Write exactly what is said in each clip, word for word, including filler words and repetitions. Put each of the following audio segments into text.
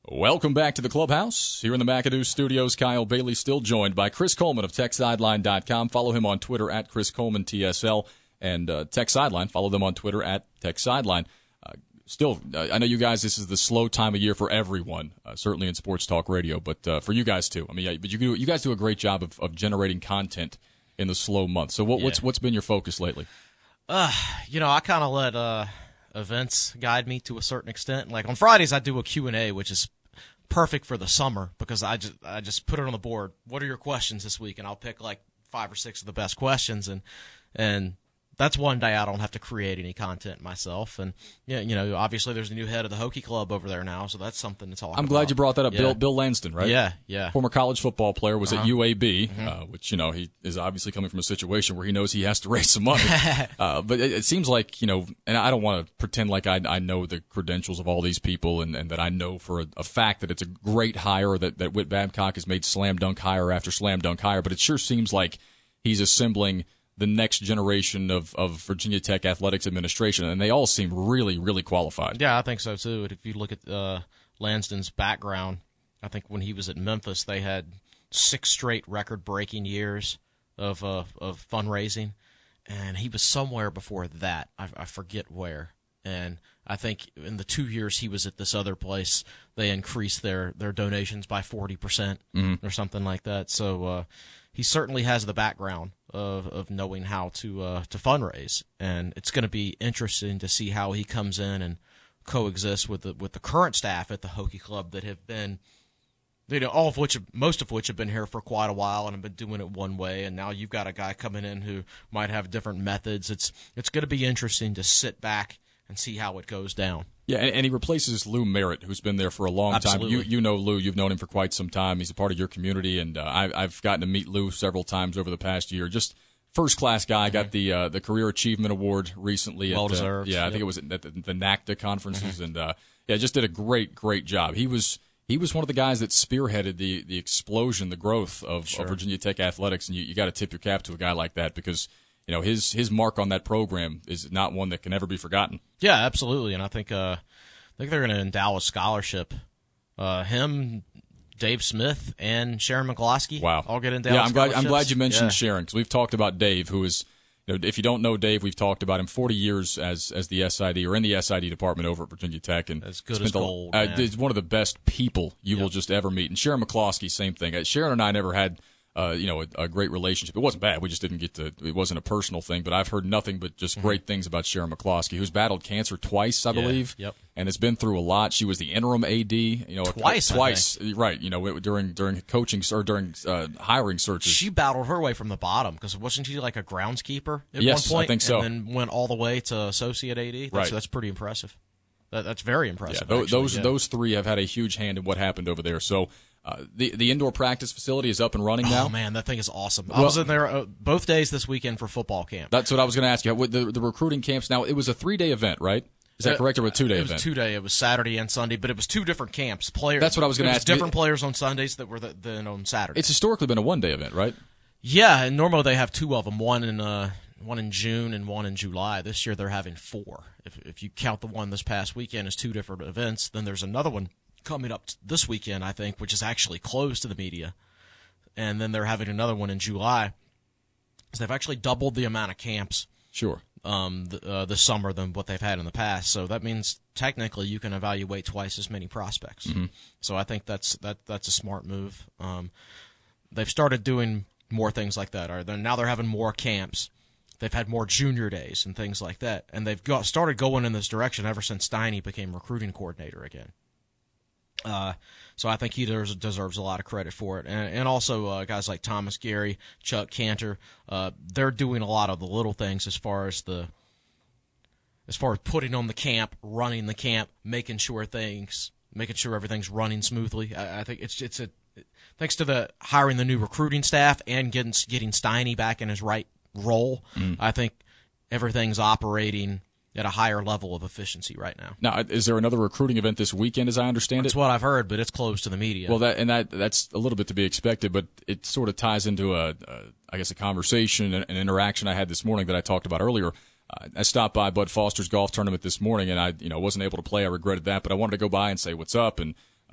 Welcome back to the Clubhouse. Here in the McAdoo Studios, Kyle Bailey still joined by Chris Coleman of Tech Sideline dot com. Follow him on Twitter at Chris Coleman T S L. And uh, Tech Sideline, follow them on Twitter at Tech Sideline. Uh, still, uh, I know you guys, this is the slow time of year for everyone, uh, certainly in sports talk radio, but uh, for you guys too. I mean, yeah, but you do, you guys do a great job of, of generating content in the slow months. So what, yeah. what's what's been your focus lately? Uh, you know, I kind of let uh, events guide me to a certain extent. Like on Fridays, I do a Q and A, which is perfect for the summer because I just I just put it on the board. What are your questions this week? And I'll pick like five or six of the best questions, and and that's one day I don't have to create any content myself. And yeah, you know, obviously there's a new head of the Hokie Club over there now, so that's something to talk about. I'm glad you brought that up. Yeah. Bill Bill Lanston, right? Yeah, yeah. Former college football player, was uh-huh. at U A B, mm-hmm. uh, which, you know, he is obviously coming from a situation where he knows he has to raise some money. uh, but it, it seems like, you know, and I don't want to pretend like I, I know the credentials of all these people and, and that I know for a, a fact that it's a great hire, that, that Whit Babcock has made slam dunk hire after slam dunk hire, but it sure seems like he's assembling the next generation of, of Virginia Tech athletics administration, and they all seem really, really qualified. Yeah, I think so, too. If you look at uh, Lanston's background, I think when he was at Memphis, they had six straight record-breaking years of uh, of fundraising, and he was somewhere before that. I, I forget where. And I think in the two years he was at this other place, they increased their, their donations by forty percent mm-hmm. or something like that. So uh, he certainly has the background of of knowing how to uh, to fundraise, and it's going to be interesting to see how he comes in and coexists with the with the current staff at the Hokie Club that have been, you know, all of which, most of which have been here for quite a while and have been doing it one way, and now you've got a guy coming in who might have different methods. It's it's going to be interesting to sit back and see how it goes down. Yeah, and, and he replaces Lou Merritt, who's been there for a long Absolutely. time. You you know Lou, you've known him for quite some time. He's a part of your community, and uh, I, I've gotten to meet Lou several times over the past year. Just first-class guy. Got the uh, the Career Achievement Award recently. Well at, uh, deserved. Yeah, I yep. think it was at the, the NACDA conferences, mm-hmm. and uh, yeah, just did a great, great job. He was he was one of the guys that spearheaded the the explosion, the growth of, sure. of Virginia Tech athletics, and you, you got to tip your cap to a guy like that because, you know, his his mark on that program is not one that can ever be forgotten. Yeah, absolutely, and I think uh, I think they're going to endow a scholarship. Uh, him, Dave Smith, and Sharon McCloskey. Wow, all get endowed. Yeah, I'm glad. I'm glad you mentioned yeah. Sharon because we've talked about Dave, who is, you know, if you don't know Dave, we've talked about him forty years as as the S I D or in the S I D department over at Virginia Tech, and as good as the, gold. Uh, he's one of the best people you yep. will just ever meet. And Sharon McCloskey, same thing. Uh, Sharon and I never had. Uh, you know, a, a great relationship. It wasn't bad. We just didn't get to, it wasn't a personal thing, but I've heard nothing but just mm-hmm. great things about Sharon McCloskey, who's battled cancer twice, I yeah. believe. Yep. And has been through a lot. She was the interim A D, you know, twice, a, twice, right. You know, during, during coaching or during, uh, hiring searches. She battled her way from the bottom because wasn't she like a groundskeeper at yes, one point? I think so. And then went all the way to associate A D. That's, right. That's pretty impressive. That, that's very impressive. Yeah, actually, those, yeah. those three have had a huge hand in what happened over there. So, Uh, the the indoor practice facility is up and running now. Oh man, that thing is awesome! I well, was in there uh, both days this weekend for football camp. That's what I was going to ask you. With the the recruiting camps now, it was a three day event, right? Is that uh, correct, or a two day event? It was two day. It was Saturday and Sunday, but it was two different camps. Players. That's what I was going to ask. Different players on Sundays that were the, than on Saturday. It's historically been a one day event, right? Yeah, and normally they have two of them. One in uh, one in June and one in July. This year they're having four. If if you count the one this past weekend as two different events, then there's another one coming up this weekend, I think, which is actually closed to the media. And then they're having another one in July. So they've actually doubled the amount of camps sure. um, th- uh, this summer than what they've had in the past. So that means technically you can evaluate twice as many prospects. Mm-hmm. So I think that's that that's a smart move. Um, they've started doing more things like that. Or they're, now they're having more camps. They've had more junior days and things like that. And they've got, started going in this direction ever since Steiny became recruiting coordinator again. Uh, so I think he deserves, deserves a lot of credit for it. And, and also uh, guys like Thomas Gary, Chuck Cantor, uh, they're doing a lot of the little things as far as the as far as putting on the camp, running the camp, making sure things, making sure everything's running smoothly. I, I think it's it's a thanks to the hiring the new recruiting staff and getting getting Steiny back in his right role. Mm. I think everything's operating at a higher level of efficiency right now. Now, is there another recruiting event this weekend, as I understand That's it? That's what I've heard, but it's closed to the media. Well, that and that that's a little bit to be expected, but it sort of ties into a, a I guess, a conversation, an interaction I had this morning that I talked about earlier. Uh, I stopped by Bud Foster's golf tournament this morning, and I, you know, wasn't able to play. I regretted that, but I wanted to go by and say what's up and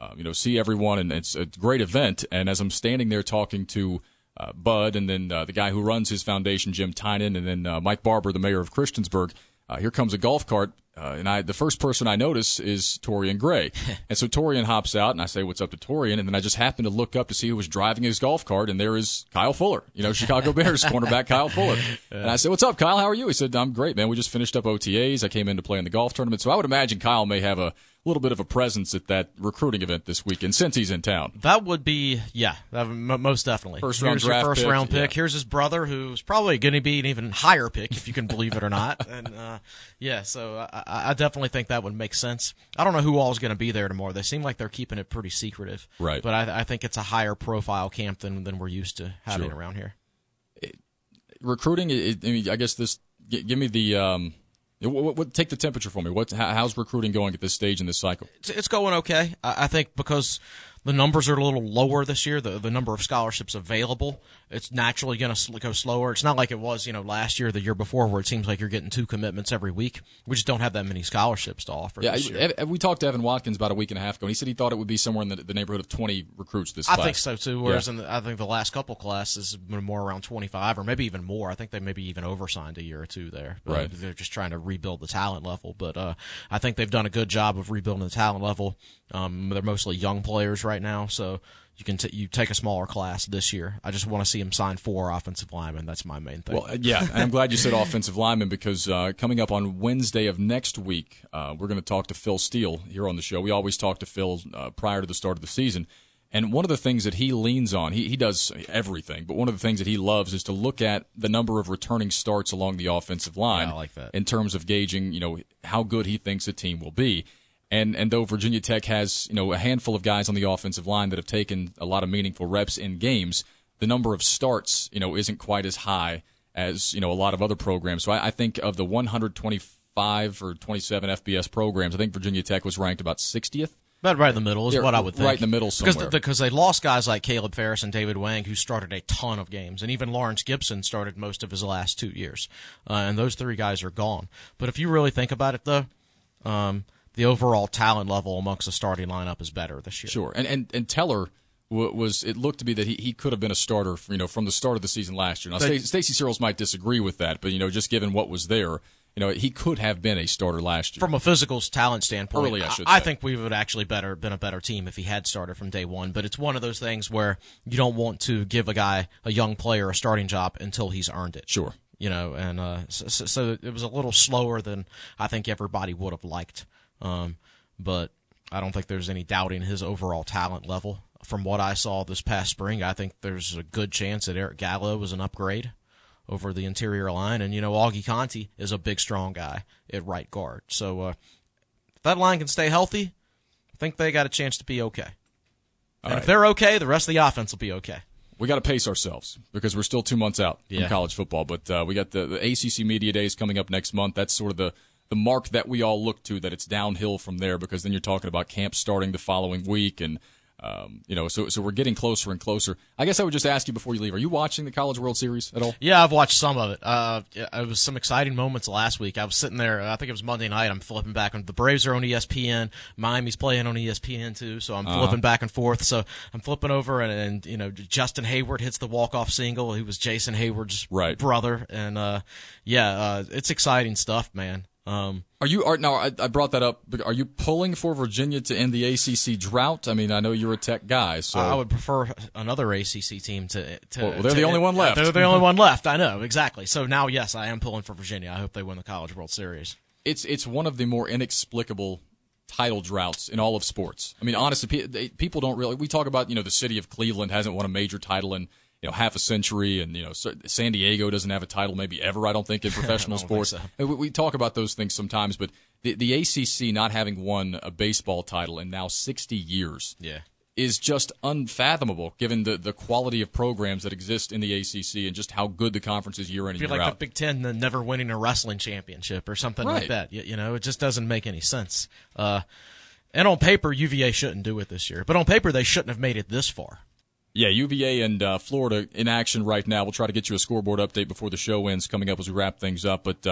uh, you know, see everyone, and it's a great event. And as I'm standing there talking to uh, Bud, and then uh, the guy who runs his foundation, Jim Tynan, and then uh, Mike Barber, the mayor of Christiansburg, uh, here comes a golf cart. Uh, and I, the first person I notice is Torian Gray. And so Torian hops out, and I say, what's up to Torian? And then I just happen to look up to see who was driving his golf cart, and there is Kyle Fuller, you know, Chicago Bears cornerback Kyle Fuller. Yeah. And I said, what's up, Kyle? How are you? He said, I'm great, man. We just finished up O T As. I came in to play in the golf tournament. So I would imagine Kyle may have a little bit of a presence at that recruiting event this weekend since he's in town. That would be, yeah, that would, m- most definitely. First round Here's draft your first pick, round pick. Yeah. Here's his brother, who's probably going to be an even higher pick, if you can believe it or not. And uh, yeah, so I, I definitely think that would make sense. I don't know who all is going to be there tomorrow. They seem like they're keeping it pretty secretive. Right. But I, I think it's a higher profile camp than, than we're used to having Sure. around here. It, recruiting, it, I mean, I guess this, give, give me the, um, what, what, take the temperature for me. What, how, how's recruiting going at this stage in this cycle? It's, it's going okay. I, I think because the numbers are a little lower this year, the the number of scholarships available, it's naturally going to go slower. It's not like it was, you know, last year, the year before, where it seems like you're getting two commitments every week. We just don't have that many scholarships to offer Yeah, this year. I, I, we talked to Evan Watkins about a week and a half ago, and he said he thought it would be somewhere in the, the neighborhood of twenty recruits this I class. think so, too, whereas Yeah. in the, I think the last couple classes have been more around twenty-five or maybe even more. I think they maybe even oversigned a year or two there. But Right. They're just trying to rebuild the talent level. But uh, I think they've done a good job of rebuilding the talent level. Um, they're mostly young players right now, so you can t- you take a smaller class this year. I just want to see him sign four offensive linemen. That's my main thing. Well, yeah, and I'm glad you said offensive lineman because uh, coming up on Wednesday of next week, uh, we're going to talk to Phil Steele here on the show. We always talk to Phil uh, prior to the start of the season. And one of the things that he leans on, he, he does everything, but one of the things that he loves is to look at the number of returning starts along the offensive line Yeah, I like that. in terms of gauging, you know, how good he thinks a team will be. And and though Virginia Tech has, you know, a handful of guys on the offensive line that have taken a lot of meaningful reps in games, the number of starts, you know, isn't quite as high as, you know, a lot of other programs. So I, I think of the one hundred twenty-five or twenty-seven F B S programs, I think Virginia Tech was ranked about sixtieth. But right in the middle is Yeah, what I would think. right in the middle somewhere. Because, because they lost guys like Caleb Ferris and David Wang, who started a ton of games. And even Lawrence Gibson started most of his last two years. Uh, and those three guys are gone. But if you really think about it, though, um, the overall talent level amongst the starting lineup is better this year. Sure. And and, and Teller w- was, it looked to be that he, he could have been a starter, you know, from the start of the season last year. Now, They- Stacey Searles might disagree with that, but, you know, just given what was there, you know, he could have been a starter last year. From a physical talent standpoint, Early, I should I say. think we would actually better been a better team if he had started from day one. But it's one of those things where you don't want to give a guy, a young player, a starting job until he's earned it. Sure. You know, and uh, so, so it was a little slower than I think everybody would have liked. Um, but I don't think there's any doubting his overall talent level. From what I saw this past spring, I think there's a good chance that Eric Gallo was an upgrade over the interior line. And, you know, Augie Conti is a big, strong guy at right guard. So uh, if that line can stay healthy, I think they got a chance to be okay. And right. if they're okay, the rest of the offense will be okay. We got to pace ourselves because we're still two months out Yeah. from college football. But uh, we got the, the A C C Media Days coming up next month. That's sort of the, the mark that we all look to, that it's downhill from there, because then you're talking about camp starting the following week. And, um, you know, so so we're getting closer and closer. I guess I would just ask you before you leave, are you watching the College World Series at all? Yeah, I've watched some of it. Uh, yeah, it was some exciting moments last week. I was sitting there, I think it was Monday night, I'm flipping back. The Braves are on E S P N. Miami's playing on E S P N, too, so I'm Uh-huh. flipping back and forth. So I'm flipping over, and, and you know, Justin Hayward hits the walk-off single. He was Jason Hayward's Right. brother. And, uh, yeah, uh, it's exciting stuff, man. Um, Are you are now? I, I brought that up. Are you pulling for Virginia to end the A C C drought? I mean, I know you're a Tech guy, so I would prefer another A C C team to. to Well, they're to- the only one left. They're the only one left. I know, exactly. So now, yes, I am pulling for Virginia. I hope they win the College World Series. it's it's one of the more inexplicable title droughts in all of sports. I mean, honestly, pe- they, people don't really. We talk about, you know, the city of Cleveland hasn't won a major title in, you know, half a century, and, you know, San Diego doesn't have a title maybe ever, I don't think, in professional I don't think sports. so. And We, we talk about those things sometimes, but the, the A C C not having won a baseball title in now sixty years Yeah. is just unfathomable, given the, the quality of programs that exist in the A C C and just how good the conference is year in and I feel year like out. the Big Ten uh, never winning a wrestling championship or something like Right. that. You, you know, it just doesn't make any sense. Uh, and on paper, U V A shouldn't do it this year. But on paper, they shouldn't have made it this far. Yeah, U V A and uh, Florida in action right now. We'll try to get you a scoreboard update before the show ends coming up as we wrap things up. But um,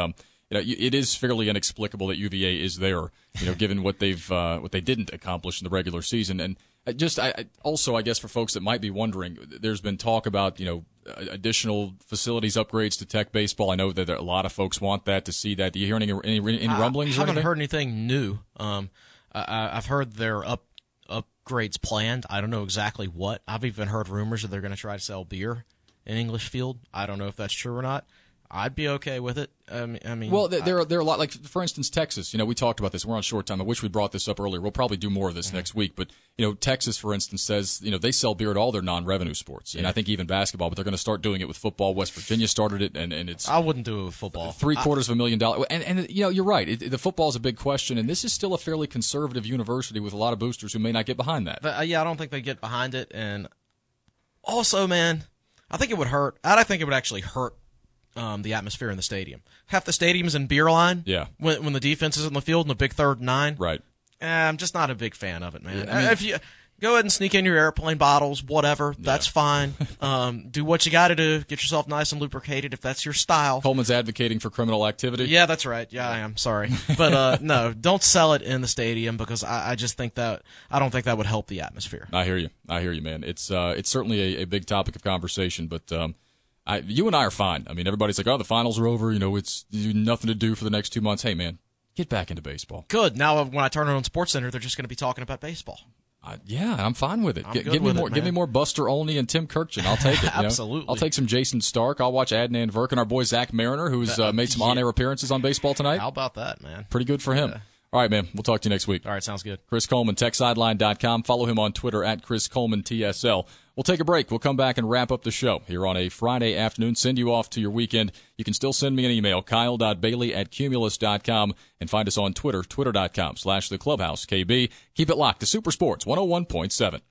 you know, it is fairly inexplicable that U V A is there, you know, given what they've uh, what they didn't accomplish in the regular season. And just I, also, I guess for folks that might be wondering, there's been talk about, you know, additional facilities upgrades to Tech baseball. I know that a lot of folks want that, to see that. Do you hear any any, any rumblings? I haven't or heard anything new. Um, I, I've heard there are up upgrades planned. I don't know exactly what. I've even heard rumors that they're going to try to sell beer in English Field. I don't know if that's true or not. I'd be okay with it. Um, I mean, well, there are there are a lot. Like, for instance, Texas. You know, we talked about this. We're on short time. I wish we brought this up earlier. We'll probably do more of this mm-hmm. next week. But you know, Texas, for instance, says you know they sell beer at all their non-revenue sports, yeah. and I think even basketball. But they're going to start doing it with football. West Virginia started it, and, and it's. I wouldn't do it with football. Three quarters I, of a million dollars. And and you know, you're right. It, the football is a big question, and this is still a fairly conservative university with a lot of boosters who may not get behind that. But, uh, yeah, I don't think they get behind it. And also, man, I think it would hurt. I think it would actually hurt. Um, the atmosphere in the stadium. Half the stadium's in beer line. Yeah. When when the defense is in the field in the big third and nine. Right. Eh, I'm just not a big fan of it, man. Yeah, I mean, if you go ahead and sneak in your airplane bottles, whatever, yeah. that's fine. um, do what you got to do. Get yourself nice and lubricated if that's your style. Coleman's advocating for criminal activity. Yeah, that's right. Yeah, I am. Sorry, but uh, no, don't sell it in the stadium, because I, I just think that I don't think that would help the atmosphere. I hear you. I hear you, man. It's uh, it's certainly a, a big topic of conversation, but. Um, I, you and I are fine. I mean, everybody's like, oh, the finals are over. You know, it's nothing to do for the next two months. Hey, man, get back into baseball. Good. Now, when I turn it on SportsCenter, they're just going to be talking about baseball. Uh, yeah, I'm fine with it. I'm G- good give with me more. it, give me more Buster Olney and Tim Kirkchin. I'll take it. Absolutely. You know? I'll take some Jason Stark. I'll watch Adnan Verk and our boy Zach Mariner, who's uh, made some yeah. on-air appearances on baseball tonight. How about that, man? Pretty good for him. Yeah. All right, man. We'll talk to you next week. All right, sounds good. Chris Coleman, tech sideline dot com. Follow him on Twitter at Chris Coleman T S L. We'll take a break. We'll come back and wrap up the show here on a Friday afternoon. Send you off to your weekend. You can still send me an email, kyle dot bailey at cumulus dot com, and find us on Twitter, twitter dot com slash the clubhouse K B. Keep it locked to Super Sports one oh one point seven.